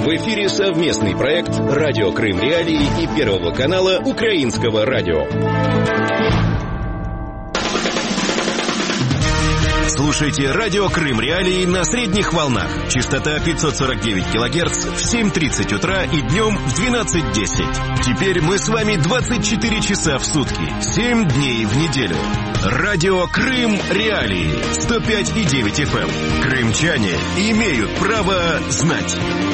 В эфире совместный проект «Радио Крым Реалии» и Первого канала Украинского радио. Слушайте «Радио Крым Реалии» на средних волнах. Частота 549 кГц в 7:30 утра и днем в 12:10. Теперь мы с вами 24 часа в сутки, 7 дней в неделю. «Радио Крым Реалии» 105,9 FM. Крымчане имеют право знать.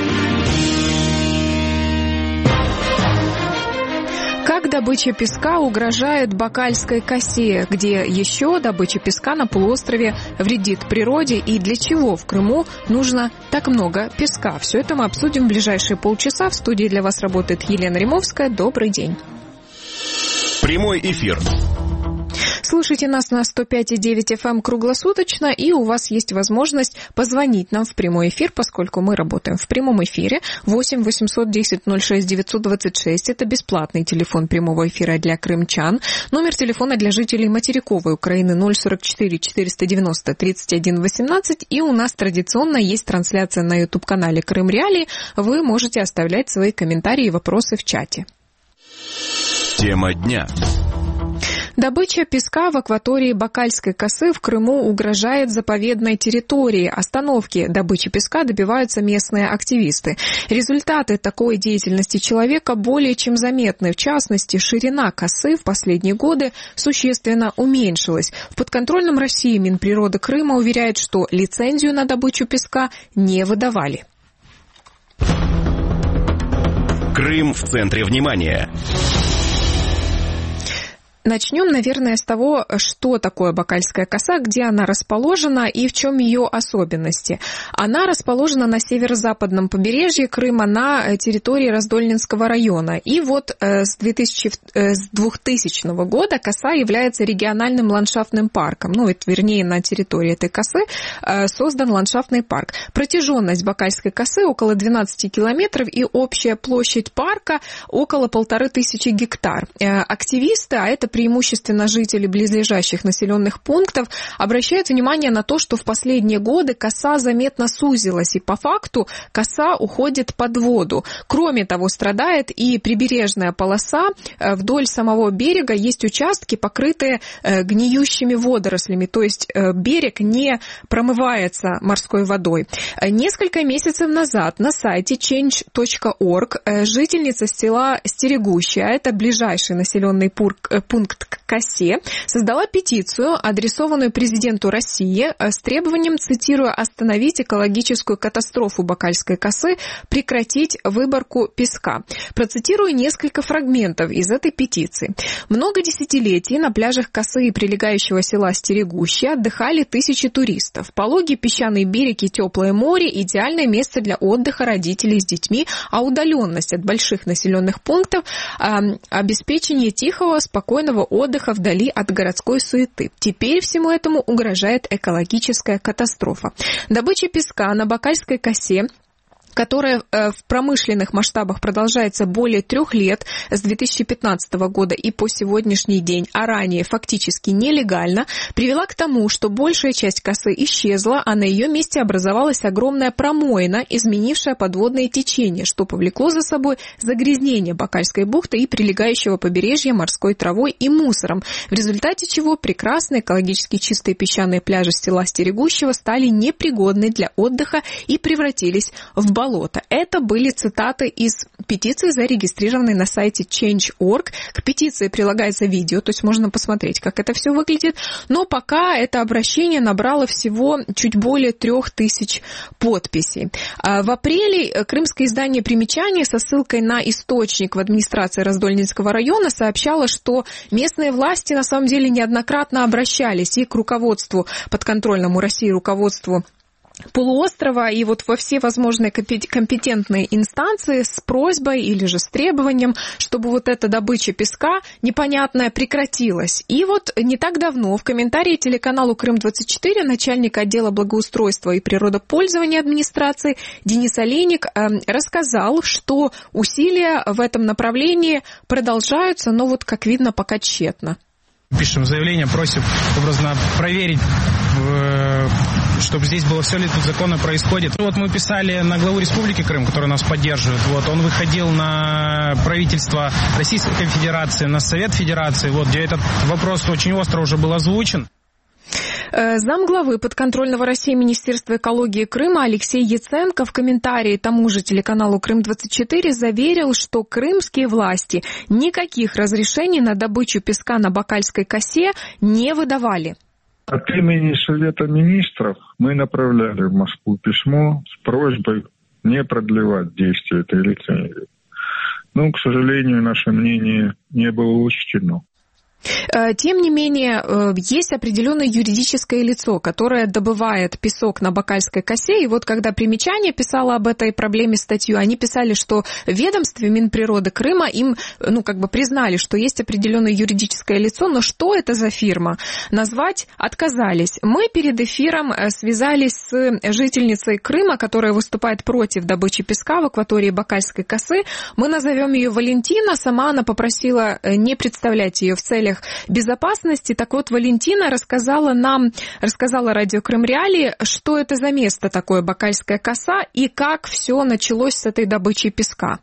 Как добыча песка угрожает Бакальской косе, где еще добыча песка на полуострове вредит природе и для чего в Крыму нужно так много песка? Все это мы обсудим в ближайшие полчаса. В студии для вас работает Елена Римовская. Добрый день. Прямой эфир. Слушайте нас на 105,9 FM круглосуточно, и у вас есть возможность позвонить нам в прямой эфир, поскольку мы работаем в прямом эфире. 8 810 06 926 – это бесплатный телефон прямого эфира для крымчан. Номер телефона для жителей материковой Украины 044 490 31 18. И у нас традиционно есть трансляция на YouTube-канале Крым Реалии. Вы можете оставлять свои комментарии и вопросы в чате. Тема дня. Добыча песка в акватории Бакальской косы в Крыму угрожает заповедной территории. Остановки добычи песка добиваются местные активисты. Результаты такой деятельности человека более чем заметны. В частности, ширина косы в последние годы существенно уменьшилась. В подконтрольном России Минприроды Крыма уверяет, что лицензию на добычу песка не выдавали. Крым в центре внимания. Начнем, наверное, с того, что такое Бакальская коса, где она расположена и в чем ее особенности. Она расположена на северо-западном побережье Крыма на территории Раздольнинского района. И вот с 2000 года коса является региональным ландшафтным парком. Вернее, на территории этой косы создан ландшафтный парк. Протяженность Бакальской косы около 12 километров и общая площадь парка около 1500 гектар. Активисты, а это преимущественно жители близлежащих населенных пунктов, обращают внимание на то, что в последние годы коса заметно сузилась, и по факту коса уходит под воду. Кроме того, страдает и прибережная полоса. Вдоль самого берега есть участки, покрытые гниющими водорослями, то есть берег не промывается морской водой. Несколько месяцев назад на сайте change.org жительница села Стерегущая, это ближайший населенный пункт к косе, создала петицию, адресованную президенту России, с требованием, цитирую, «остановить экологическую катастрофу Бакальской косы, прекратить выборку песка». Процитирую несколько фрагментов из этой петиции. «Много десятилетий на пляжах косы и прилегающего села Стерегущая отдыхали тысячи туристов. Пологий песчаный берег и теплое море – идеальное место для отдыха родителей с детьми, а удаленность от больших населенных пунктов – обеспечение тихого, спокойного отдыха вдали от городской суеты. Теперь всему этому угрожает экологическая катастрофа. Добыча песка на Бакальской косе, которая в промышленных масштабах продолжается более 3 лет, с 2015 года и по сегодняшний день, а ранее фактически нелегально, привела к тому, что большая часть косы исчезла, а на ее месте образовалась огромная промоина, изменившая подводное течение, что повлекло за собой загрязнение Бакальской бухты и прилегающего побережья морской травой и мусором, в результате чего прекрасные экологически чистые песчаные пляжи села Стерегущего стали непригодны для отдыха и превратились в болото. Это были цитаты из петиции, зарегистрированной на сайте change.org. К петиции прилагается видео, то есть можно посмотреть, как это все выглядит. Но пока это обращение набрало всего чуть более 3000 подписей. В апреле крымское издание «Примечание» со ссылкой на источник в администрации Раздольнинского района сообщало, что местные власти на самом деле неоднократно обращались и к руководству, подконтрольному России руководству полуострова и вот во все возможные компетентные инстанции с просьбой или же с требованием, чтобы вот эта добыча песка непонятная прекратилась. И вот не так давно в комментарии телеканалу Крым-24 начальник отдела благоустройства и природопользования администрации Денис Олейник рассказал, что усилия в этом направлении продолжаются, но вот, как видно, пока тщетно. Пишем заявление, просим образно проверить чтобы здесь было все ли тут законно происходит. Вот мы писали на главу Республики Крым, который нас поддерживает. Вот, он выходил на правительство Российской Федерации, на Совет Федерации, вот, где этот вопрос очень остро уже был озвучен. Замглавы подконтрольного России Министерства экологии Крыма Алексей Яценко в комментарии тому же телеканалу Крым-24 заверил, что крымские власти никаких разрешений на добычу песка на Бакальской косе не выдавали. От имени Совета Министров мы направляли в Москву письмо с просьбой не продлевать действие этой лицензии. Но, к сожалению, наше мнение не было учтено. Тем не менее, есть определенное юридическое лицо, которое добывает песок на Бакальской косе. И вот когда «Примечание» писало об этой проблеме статью, они писали, что в ведомстве Минприроды Крыма им, признали, что есть определенное юридическое лицо, но что это за фирма, назвать отказались. Мы перед эфиром связались с жительницей Крыма, которая выступает против добычи песка в акватории Бакальской косы. Мы назовем ее Валентина. Сама она попросила не представлять ее в целях безопасности. Так вот, Валентина рассказала радио Крым Реалии, что это за место такое Бакальская коса и как все началось с этой добычей песка.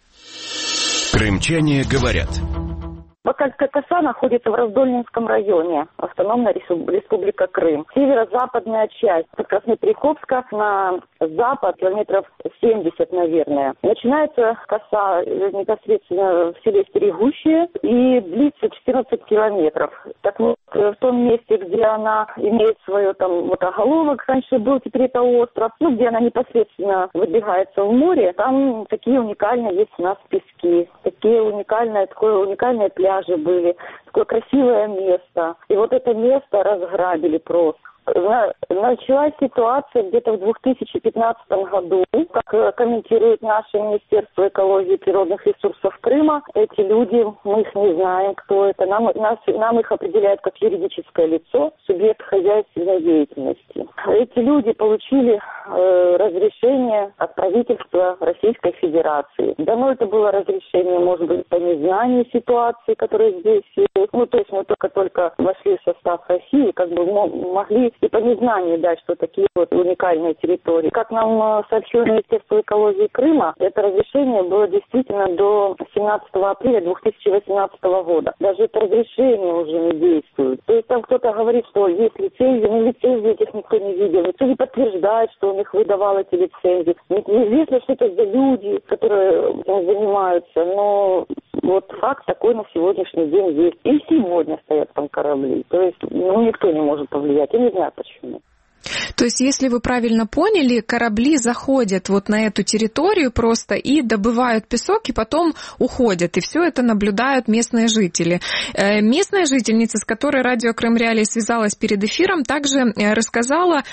Крымчане говорят. Бакальская коса находится в Раздольнинском районе, автономная республика Крым. Северо-западная часть от Красноперекопска на запад, километров 70, наверное. Начинается коса непосредственно в селе Стерегущее и длится 14 километров. Так вот, в том месте, где она имеет свое оголовок, раньше был, теперь это остров, где она непосредственно выдвигается в море, там такие уникальные есть у нас пески, такое уникальное пляжи были, такое красивое место. И вот это место разграбили просто. Началась ситуация где-то в 2015 году, как комментирует наше Министерство экологии и природных ресурсов Крыма. Эти люди, мы их не знаем, кто это. Нам их определяют как юридическое лицо, субъект хозяйственной деятельности. Эти люди получили разрешение от правительства Российской Федерации. Дано это было разрешение, может быть, по незнанию ситуации, которая здесь есть. То есть мы только вошли в состав России, могли и по незнанию дать, что такие вот уникальные территории. Как нам сообщило Министерство экологии Крыма, это разрешение было действительно до 17 апреля 2018 года. Даже это разрешение уже не действует. То есть там кто-то говорит, что есть лицензии, но лицензии этих никто не видел. Никто не подтверждает, что он их выдавал, эти лицензии. Неизвестно, что это за люди, которые этим занимаются, но вот факт такой на сегодняшний день есть. И сегодня стоят там корабли. То есть никто не может повлиять. Я не знаю почему. То есть, если вы правильно поняли, корабли заходят вот на эту территорию просто и добывают песок, и потом уходят. И все это наблюдают местные жители. Местная жительница, с которой радио Крым Реалии связалась перед эфиром, также рассказала,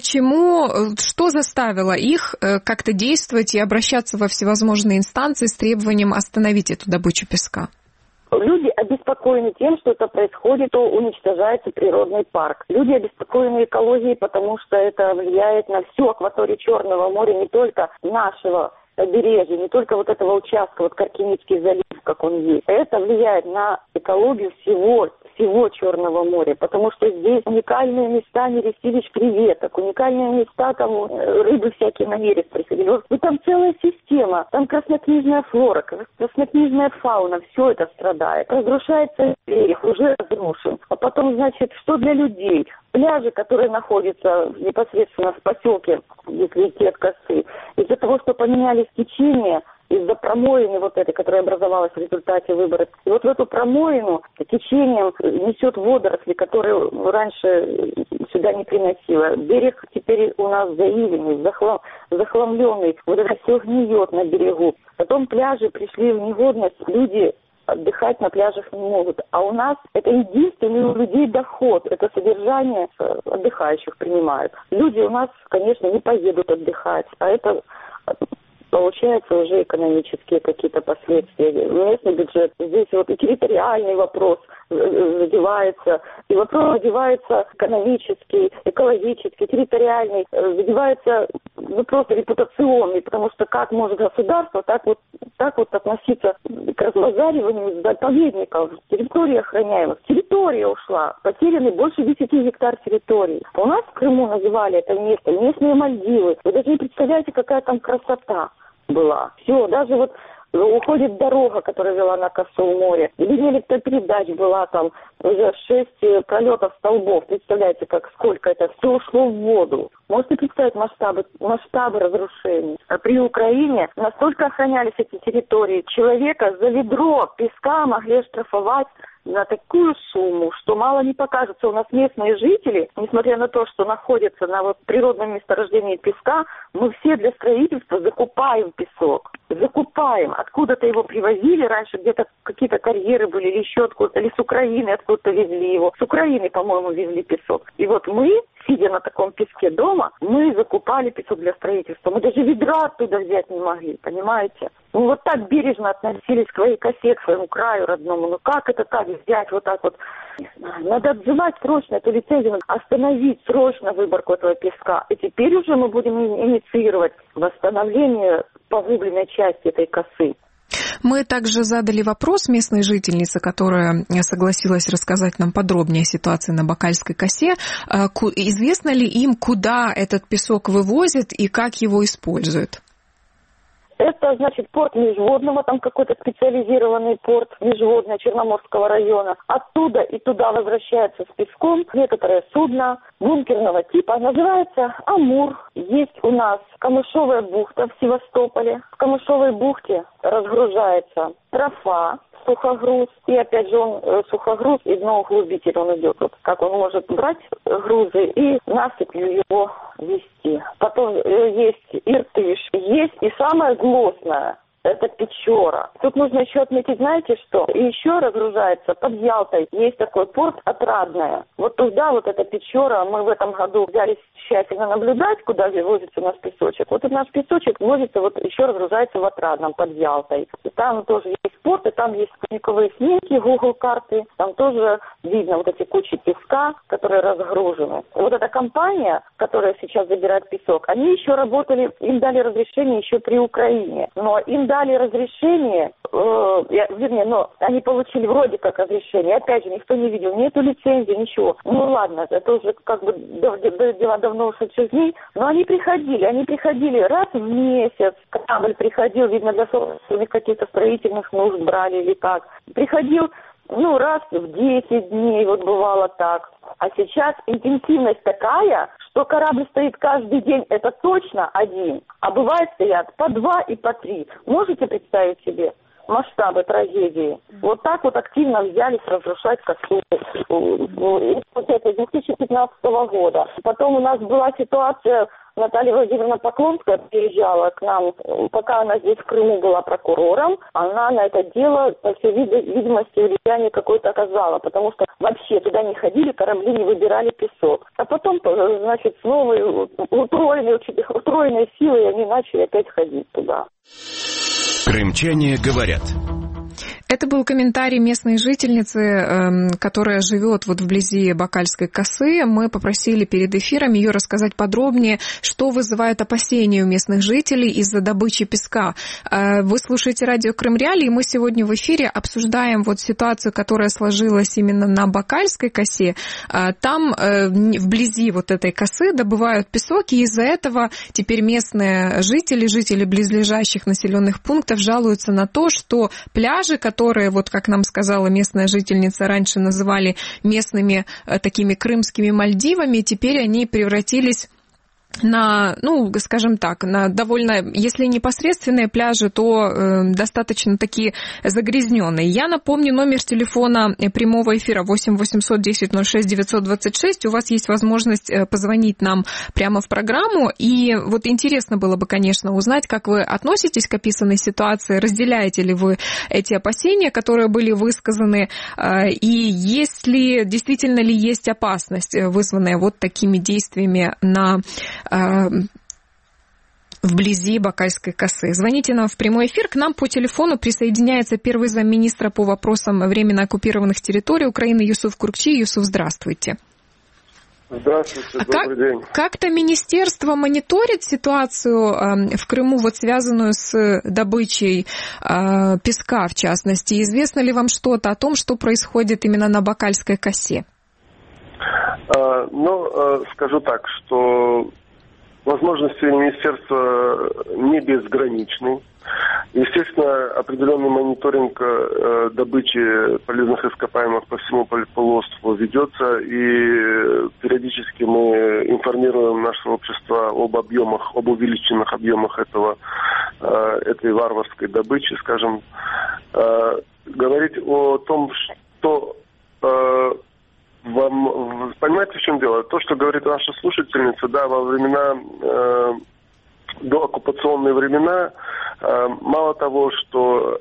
что заставило их как-то действовать и обращаться во всевозможные инстанции с требованием остановить эту добычу песка. Люди обеспокоены тем, что это происходит, то уничтожается природный парк. Люди обеспокоены экологией, потому что это влияет на всю акваторию Черного моря, не только нашего побережья, не только вот этого участка, вот Каркинический залив, как он есть. Это влияет на экологию всего Черного моря, потому что здесь уникальные места нерестилищ креветок, уникальные места, там рыбы всякие на нерест приходили. Вот там целая система, там краснокнижная флора, краснокнижная фауна, все это страдает. Разрушается берег, уже разрушен. А потом, значит, что для людей? Пляжи, которые находятся непосредственно в поселке, если идти от косы, из-за того, что поменялись течения, из-за промоины вот этой, которая образовалась в результате выборов. И вот в эту промоину течением несет водоросли, которые раньше сюда не приносило. Берег теперь у нас заиленный, захламленный. Вот это все гниет на берегу. Потом пляжи пришли в негодность, люди отдыхать на пляжах не могут. А у нас это единственный у людей доход. Это содержание отдыхающих принимают. Люди у нас, конечно, не поедут отдыхать. А это получается уже экономические какие-то последствия. Местный бюджет, здесь вот и территориальный вопрос задевается, и вопрос задевается экономический, экологический, территориальный, задевается просто репутационный, потому что как может государство так вот так вот относиться к разбазариванию заповедников, территории охраняемых. Территория ушла, потеряны больше 10 гектар территории. У нас в Крыму называли это место местные Мальдивы. Вы даже не представляете, какая там красота была. Все, даже вот уходит дорога, которая вела на Косу в море. Линия электропередач была там, уже 6 пролетов столбов. Представляете, сколько это все ушло в воду. Можете представить масштабы разрушений. А при Украине настолько охранялись эти территории. Человека за ведро песка могли оштрафовать на такую сумму, что мало не покажется. У нас местные жители, несмотря на то, что находятся на природном месторождении песка, мы все для строительства закупаем песок. Закупаем. Откуда-то его привозили раньше, где-то какие-то карьеры были или еще откуда-то, или с Украины откуда-то везли его. С Украины, по-моему, везли песок. И вот мы, сидя на таком песке дома, мы закупали песок для строительства. Мы даже ведра оттуда взять не могли, понимаете? Мы вот так бережно относились к своей косе, к своему краю родному. Ну как это так взять вот так вот? Не знаю. Надо отзывать срочно эту лицензию, остановить срочно выборку этого песка. И теперь уже мы будем инициировать восстановление погубленной части этой косы. Мы также задали вопрос местной жительнице, которая согласилась рассказать нам подробнее о ситуации на Бакальской косе. Известно ли им, куда этот песок вывозят и как его используют? Это, значит, порт Межводного, там какой-то специализированный порт Межводный Черноморского района. Оттуда и туда возвращается с песком некоторое судно бункерного типа. Называется «Амур». Есть у нас Камышовая бухта в Севастополе. В Камышовой бухте разгружается трофа, сухогруз. И опять же он сухогруз и дноуглубитель он идет. Вот как он может брать грузы и насыпью его везти. Потом есть Иртыш, есть и самое злостное. Это Печора. Тут нужно еще отметить, знаете что? И еще разгружается под Ялтой. Есть такой порт Отрадное. Вот туда, вот эта Печора, мы в этом году взялись тщательно наблюдать, куда возится у нас песочек. Вот этот наш песочек возится, вот еще разгружается в Отрадном под Ялтой. И там тоже есть порт, и там есть спутниковые снимки, Google карты. Там тоже видно вот эти кучи песка, которые разгружены. Вот эта компания, которая сейчас забирает песок, они еще работали, им дали разрешение еще при Украине. Но им дали разрешение, но они получили вроде как разрешение. Опять же, никто не видел, нету лицензии, ничего. Ну ладно, это уже как бы дела давно ушедших дней. Но они приходили раз в месяц. Корабль приходил, видно, для собственных каких-то строительных нужд брали или как. Приходил, раз в 10 дней, вот бывало так. А сейчас интенсивность такая, что корабль стоит каждый день, это точно один. А бывает стоят по 2 и по 3. Можете представить себе масштабы трагедии? Вот так вот активно взялись разрушать косу. Это с 2015 года. Потом у нас была ситуация, Наталья Владимировна Поклонская приезжала к нам, пока она здесь в Крыму была прокурором, она на это дело, по всей видимости, влияние какое-то оказала, потому что вообще туда не ходили, корабли не выбирали песок. А потом, значит, с новой утроенной силой они начали опять ходить туда. Крымчане говорят. Это был комментарий местной жительницы, которая живет вот вблизи Бакальской косы. Мы попросили перед эфиром ее рассказать подробнее, что вызывает опасения у местных жителей из-за добычи песка. Вы слушаете радио Крым Реалии, и мы сегодня в эфире обсуждаем вот ситуацию, которая сложилась именно на Бакальской косе. Там вблизи вот этой косы добывают песок, и из-за этого теперь местные жители близлежащих населенных пунктов жалуются на то, что пляжи, которые, вот как нам сказала местная жительница, раньше называли местными такими крымскими Мальдивами, теперь они превратились на, скажем так, на довольно, если непосредственные пляжи, то достаточно такие загрязненные. Я напомню номер телефона прямого эфира 8 800 10 06 926. У вас есть возможность позвонить нам прямо в программу. И вот интересно было бы, конечно, узнать, как вы относитесь к описанной ситуации, разделяете ли вы эти опасения, которые были высказаны, и действительно ли есть опасность, вызванная вот такими действиями вблизи Бакальской косы. Звоните нам в прямой эфир. К нам по телефону присоединяется первый замминистра по вопросам временно оккупированных территорий Украины Юсуф Куркчи. Юсуф, здравствуйте. Здравствуйте, добрый день. Как-то министерство мониторит ситуацию в Крыму, вот связанную с добычей песка, в частности? Известно ли вам что-то о том, что происходит именно на Бакальской косе? Скажу так, что возможности министерства не безграничны. Естественно, определенный мониторинг добычи полезных ископаемых по всему полуострову ведется, и периодически мы информируем наше общество об увеличенных объемах этой варварской добычи, скажем. Говорить о том, что вам понимаете, в чем дело? То, что говорит наша слушательница, да, во времена дооккупационные времена, мало того, что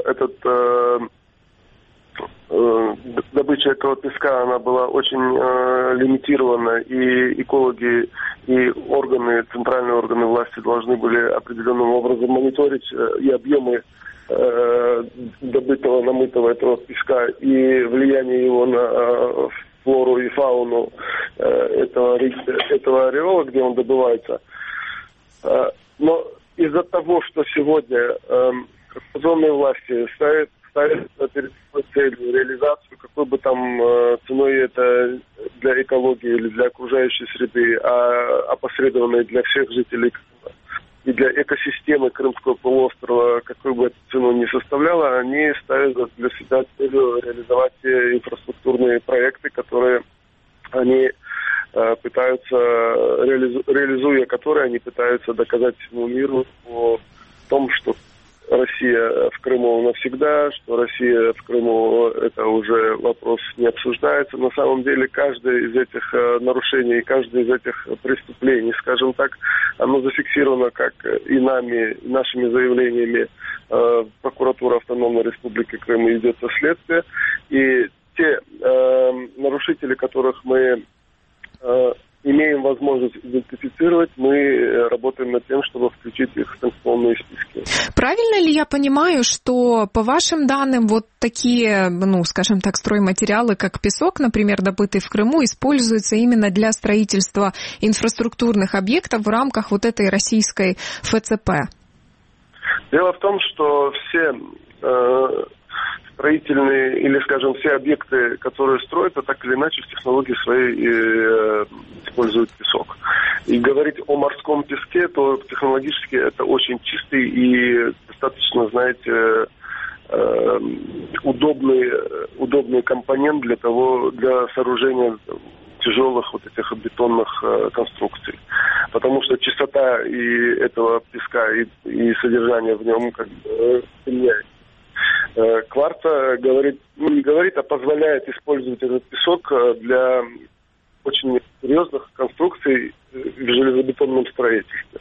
добыча этого песка, она была очень лимитирована, и экологи, и центральные органы власти должны были определенным образом мониторить и объемы добытого, намытого этого песка, и влияние его на флору и фауну этого ареола, где он добывается. Но из-за того, что сегодня оккупационные власти ставят перед собой целью реализацию, какой бы там ценой это для экологии или для окружающей среды, а опосредованной для всех жителей и для экосистемы Крымского полуострова, какой бы эту цену ни составляла, они ставят для себя целью реализовать те инфраструктурные проекты, которые они пытаются, реализуя которые, они пытаются доказать всему миру о том, что Россия в Крыму навсегда, что Россия в Крыму это уже вопрос не обсуждается. На самом деле каждое из этих нарушений, каждое из этих преступлений, скажем так, оно зафиксировано как и нами, и нашими заявлениями прокуратура Автономной Республики Крым, ведется следствие. И те нарушители, которых мы имеем возможность идентифицировать, мы работаем над тем, чтобы включить их в санкционные списки. Правильно ли я понимаю, что по вашим данным вот такие, скажем так, стройматериалы, как песок, например, добытый в Крыму, используются именно для строительства инфраструктурных объектов в рамках вот этой российской ФЦП? Дело в том, что все строительные или, скажем, все объекты, которые строятся, так или иначе в технологии своей используют песок. И говорить о морском песке, то технологически это очень чистый и достаточно, знаете, удобный компонент для сооружения тяжелых вот этих бетонных конструкций. Потому что чистота и этого песка, и содержание в нем как бы меняется. Кварца не говорит, а позволяет использовать этот песок для очень серьезных конструкций в железобетонном строительстве.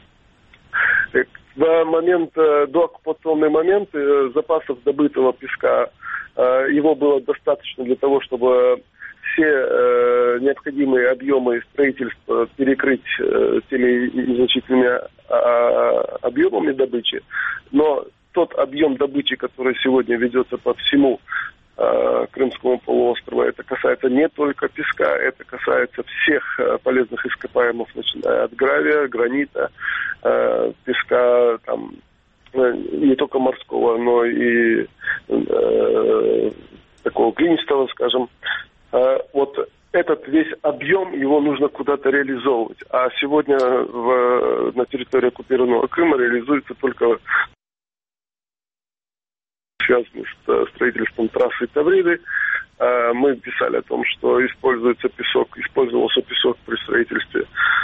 В дооккупационный момент запасов добытого песка его было достаточно для того, чтобы все необходимые объемы строительства перекрыть теми незначительными объемами добычи. Но тот объем добычи, который сегодня ведется по всему Крымскому полуострову, это касается не только песка, это касается всех полезных ископаемых, начиная от гравия, гранита, песка, там, не только морского, но и такого глинистого, скажем. Вот этот весь объем, его нужно куда-то реализовывать. А сегодня на территории оккупированного Крыма реализуется только связанный с строительством трассы Тавриды. Мы писали о том, что использовался песок при строительстве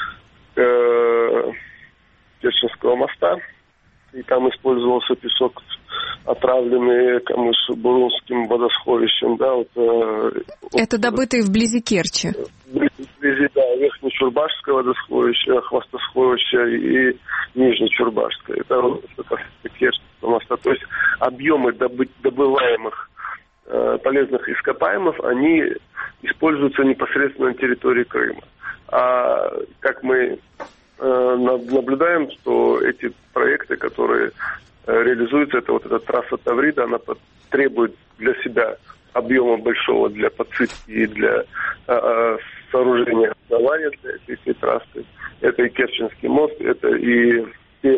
Керченского моста. И там использовался песок, отравленный Камыш-Бурунским водосховищем. Да, это добытый вблизи Керчи. Вблизи, да, Верхнечурбашское водосховище, Хвостосховище и Нижнечурбашское. Это Керченского моста. То есть объемы добываемых полезных ископаемых, они используются непосредственно на территории Крыма. А как мы наблюдаем, что эти проекты, которые реализуются, это вот эта трасса Таврида, она требует для себя объема большого для подсыпки и для сооружения основания для этой всей трассы. Это и Керченский мост, это и те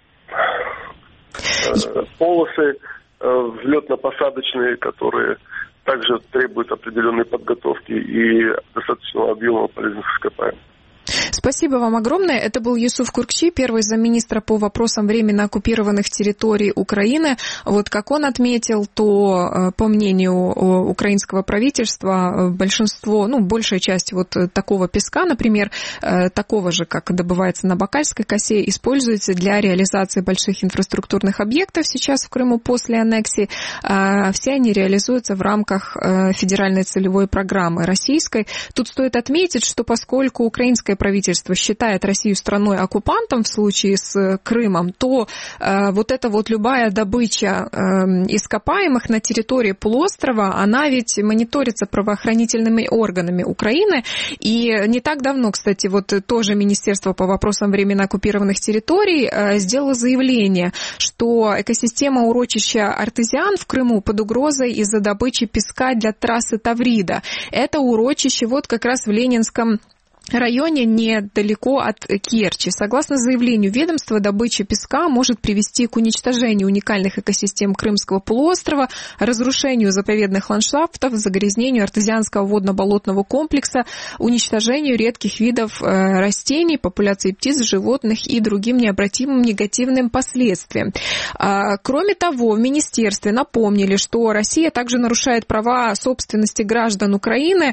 полосы взлетно-посадочные, которые также требуют определенной подготовки и достаточного объема полезных ископаемых. Спасибо вам огромное. Это был Юсуф Куркчи, первый замминистра по вопросам временно оккупированных территорий Украины. Вот как он отметил, то, по мнению украинского правительства, большинство, большая часть вот такого песка, например, такого же, как добывается на Бакальской косе, используется для реализации больших инфраструктурных объектов сейчас в Крыму после аннексии. Все они реализуются в рамках федеральной целевой программы российской. Тут стоит отметить, что поскольку украинское правительство считает Россию страной-оккупантом в случае с Крымом, то вот эта вот любая добыча ископаемых на территории полуострова, она ведь мониторится правоохранительными органами Украины. И не так давно, кстати, вот тоже Министерство по вопросам временно оккупированных территорий сделало заявление, что экосистема урочища Артезиан в Крыму под угрозой из-за добычи песка для трассы Таврида. Это урочище вот как раз в Ленинском районе недалеко от Керчи. Согласно заявлению ведомства, добыча песка может привести к уничтожению уникальных экосистем Крымского полуострова, разрушению заповедных ландшафтов, загрязнению артезианского водно-болотного комплекса, уничтожению редких видов растений, популяции птиц, животных и другим необратимым негативным последствиям. Кроме того, в министерстве напомнили, что Россия также нарушает права собственности граждан Украины.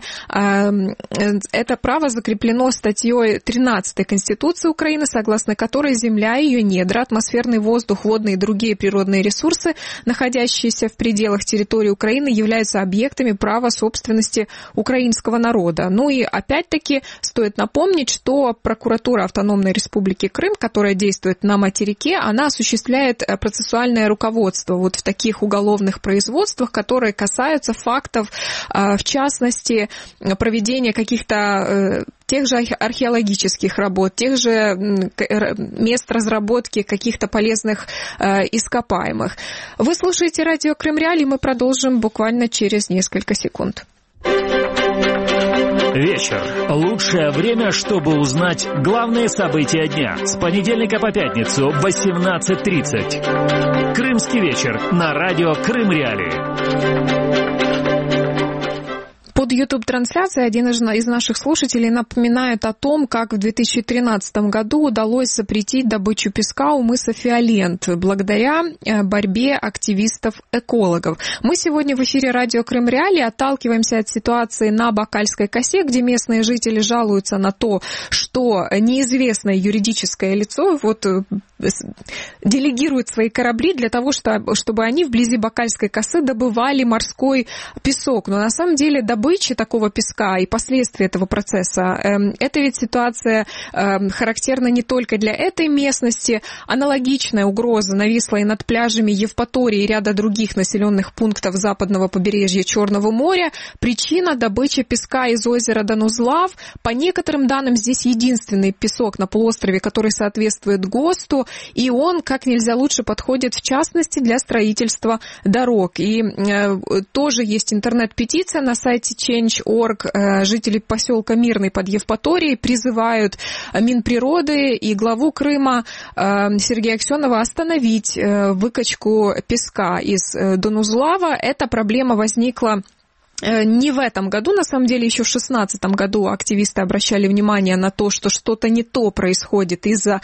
Это право закреплено статьей 13 Конституции Украины, согласно которой земля, ее недра, атмосферный воздух, водные и другие природные ресурсы, находящиеся в пределах территории Украины, являются объектами права собственности украинского народа. Ну и опять-таки стоит напомнить, что прокуратура Автономной Республики Крым, которая действует на материке, она осуществляет процессуальное руководство вот в таких уголовных производствах, которые касаются фактов, в частности, проведения каких-то тех же археологических работ, тех же мест разработки каких-то полезных ископаемых. Вы слушаете радио Крым Реалии, мы продолжим буквально через несколько секунд. Вечер. Лучшее время, чтобы узнать главные события дня. С понедельника по пятницу в 18:30. Крымский вечер на радио Крым Реалии. Под YouTube-трансляцией один из наших слушателей напоминает о том, как в 2013 году удалось запретить добычу песка у мыса Фиолент благодаря борьбе активистов-экологов. Мы сегодня в эфире радио Крым Реалии отталкиваемся от ситуации на Бакальской косе, где местные жители жалуются на то, что неизвестное юридическое лицо делегирует свои корабли для того, чтобы они вблизи Бакальской косы добывали морской песок. Но на самом деле добыча такого песка и последствия этого процесса, это ведь ситуация характерна не только для этой местности. Аналогичная угроза нависла и над пляжами Евпатории и ряда других населенных пунктов западного побережья Черного моря. Причина — добыча песка из озера Донузлав. По некоторым данным, здесь единственный песок на полуострове, который соответствует ГОСТу, и он как нельзя лучше подходит, в частности, для строительства дорог. И тоже есть интернет-петиция на сайте Change.org. Жители поселка Мирный под Евпаторией призывают Минприроды и главу Крыма Сергея Аксенова остановить выкачку песка из Донузлава. Эта проблема возникла не в этом году, на самом деле еще в 2016 году активисты обращали внимание на то, что что-то не то происходит из-за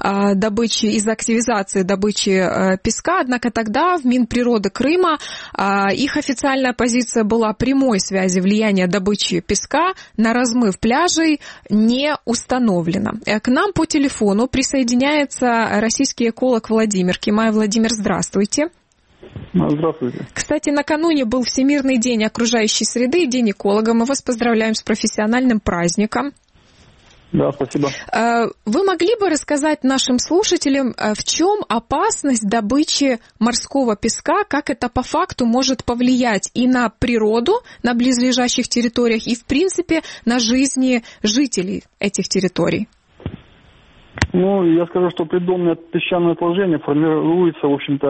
активизации добычи песка, однако тогда в Минприроды Крыма их официальная позиция была: прямой связи влияния добычи песка на размыв пляжей не установлено. К нам по телефону присоединяется российский эколог Владимир Кимай. Владимир, здравствуйте. Здравствуйте. Кстати, накануне был Всемирный день окружающей среды и День эколога. Мы вас поздравляем с профессиональным праздником. Да, спасибо. Вы могли бы рассказать нашим слушателям, в чем опасность добычи морского песка, как это по факту может повлиять и на природу на близлежащих территориях, и, в принципе, на жизни жителей этих территорий? Я скажу, что придонное песчаное отложение формируется, в общем-то,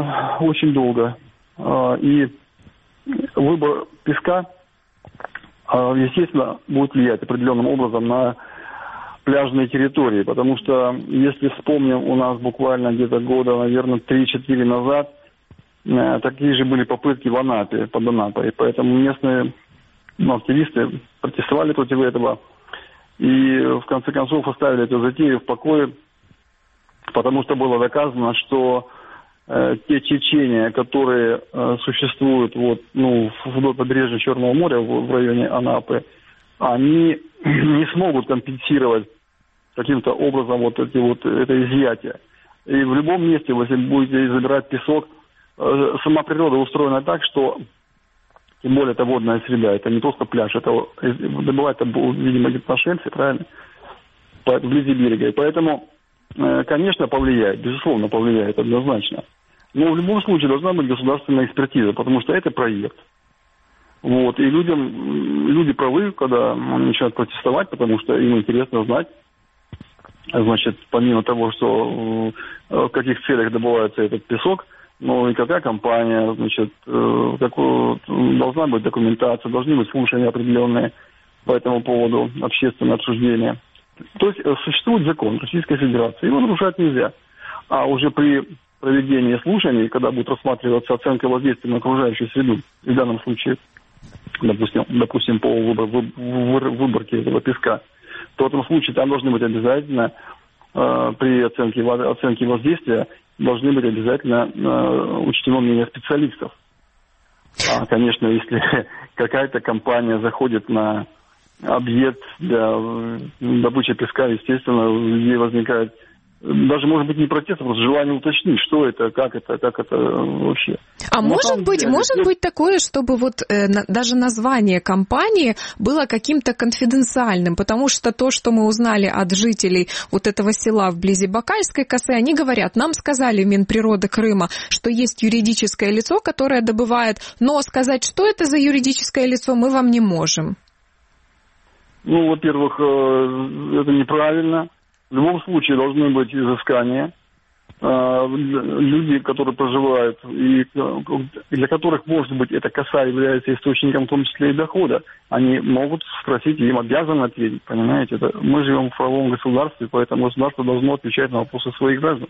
очень долго. И выбор песка естественно, будет влиять определенным образом на пляжные территории, потому что, если вспомним, у нас буквально где-то года, наверное, 3-4 назад такие же были попытки в Анапе, под Анапой, и поэтому местные активисты протестовали против этого и, в конце концов, оставили эту затею в покое, потому что было доказано, что те течения, которые существуют вдоль побережья Черного моря в районе Анапы, они не смогут компенсировать каким-то образом это изъятие. И в любом месте, если будете забирать песок, сама природа устроена так, что, тем более это водная среда, это не просто пляж, это добывать, видимо, где-то на шельфе, правильно, вблизи берега. И поэтому, конечно, повлияет, безусловно, повлияет однозначно. Но в любом случае должна быть государственная экспертиза, потому что это проект. И люди правы, когда они начинают протестовать, потому что им интересно знать, значит, помимо того, что в каких целях добывается этот песок, и какая компания, значит, должна быть документация, должны быть слушания определенные по этому поводу, общественное обсуждение. То есть существует закон Российской Федерации, его нарушать нельзя. А уже при проведении слушаний, когда будет рассматриваться оценка воздействия на окружающую среду, в данном случае, допустим, по выборке этого песка, то в этом случае там должны быть обязательно при оценке воздействия должны быть обязательно учтено мнение специалистов. Конечно, если какая-то компания заходит на объект для добычи песка, естественно, у людей возникает даже, может быть, не протест, а просто желание уточнить, что это, как это вообще. А может быть такое, чтобы даже название компании было каким-то конфиденциальным, потому что то, что мы узнали от жителей этого села вблизи Бакальской косы, они говорят, нам сказали в Минприроды Крыма, что есть юридическое лицо, которое добывает, но сказать, что это за юридическое лицо, мы вам не можем. Во-первых, это неправильно. В любом случае должны быть изыскания. Люди, которые проживают, и для которых, может быть, эта коса является источником, в том числе и дохода, они могут спросить, и им обязаны ответить, понимаете? Мы живем в правовом государстве, поэтому государство должно отвечать на вопросы своих граждан.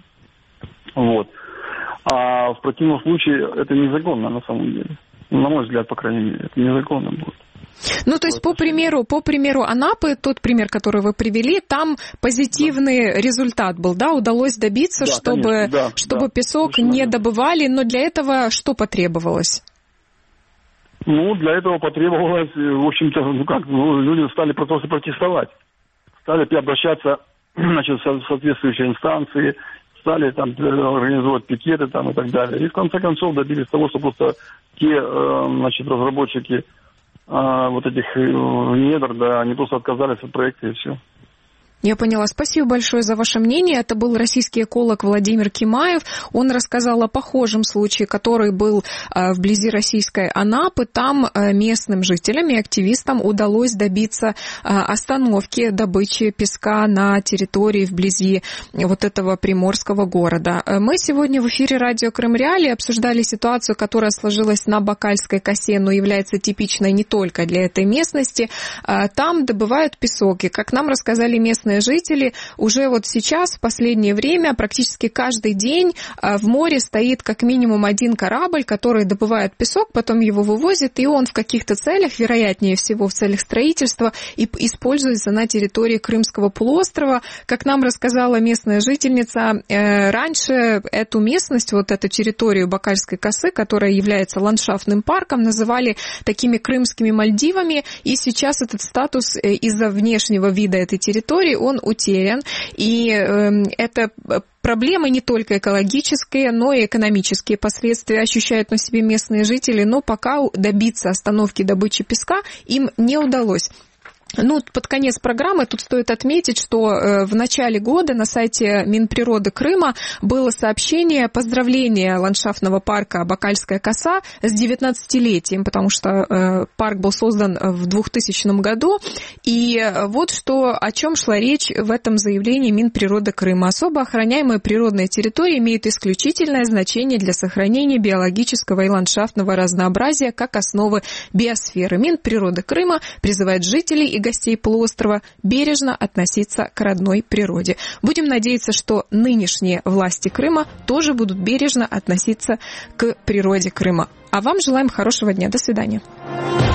А в противном случае это незаконно на самом деле. На мой взгляд, по крайней мере, это незаконно будет. То есть, по примеру Анапы, тот пример, который вы привели, там позитивный результат был, да? Удалось добиться, чтобы песок не добывали, но для этого что потребовалось? Для этого потребовалось, в общем-то, люди стали просто протестовать. Стали обращаться, в соответствующие инстанции, стали организовывать пикеты и так далее. И в конце концов добились того, что просто те, разработчики этих недр, они просто отказались от проекта и все. Я поняла. Спасибо большое за ваше мнение. Это был российский эколог Владимир Кимаев. Он рассказал о похожем случае, который был вблизи российской Анапы. Там местным жителям и активистам удалось добиться остановки добычи песка на территории вблизи этого приморского города. Мы сегодня в эфире радио Крым Реалии обсуждали ситуацию, которая сложилась на Бакальской косе, но является типичной не только для этой местности. Там добывают песок. И, как нам рассказали местные жители, уже сейчас, в последнее время, практически каждый день в море стоит как минимум один корабль, который добывает песок, потом его вывозит, и он в каких-то целях, вероятнее всего в целях строительства, используется на территории Крымского полуострова. Как нам рассказала местная жительница, раньше эту местность, эту территорию Бакальской косы, которая является ландшафтным парком, называли такими крымскими Мальдивами, и сейчас этот статус из-за внешнего вида этой территории он утерян, и это проблемы не только экологические, но и экономические последствия ощущают на себе местные жители, но пока добиться остановки добычи песка им не удалось. Под конец программы тут стоит отметить, что в начале года на сайте Минприроды Крыма было сообщение поздравления ландшафтного парка Бакальская коса с 19-летием, потому что парк был создан в 2000 году. И вот о чем шла речь в этом заявлении Минприроды Крыма. Особо охраняемые природные территории имеют исключительное значение для сохранения биологического и ландшафтного разнообразия как основы биосферы. Минприроды Крыма призывает жителей и гостей полуострова бережно относиться к родной природе. Будем надеяться, что нынешние власти Крыма тоже будут бережно относиться к природе Крыма. А вам желаем хорошего дня. До свидания.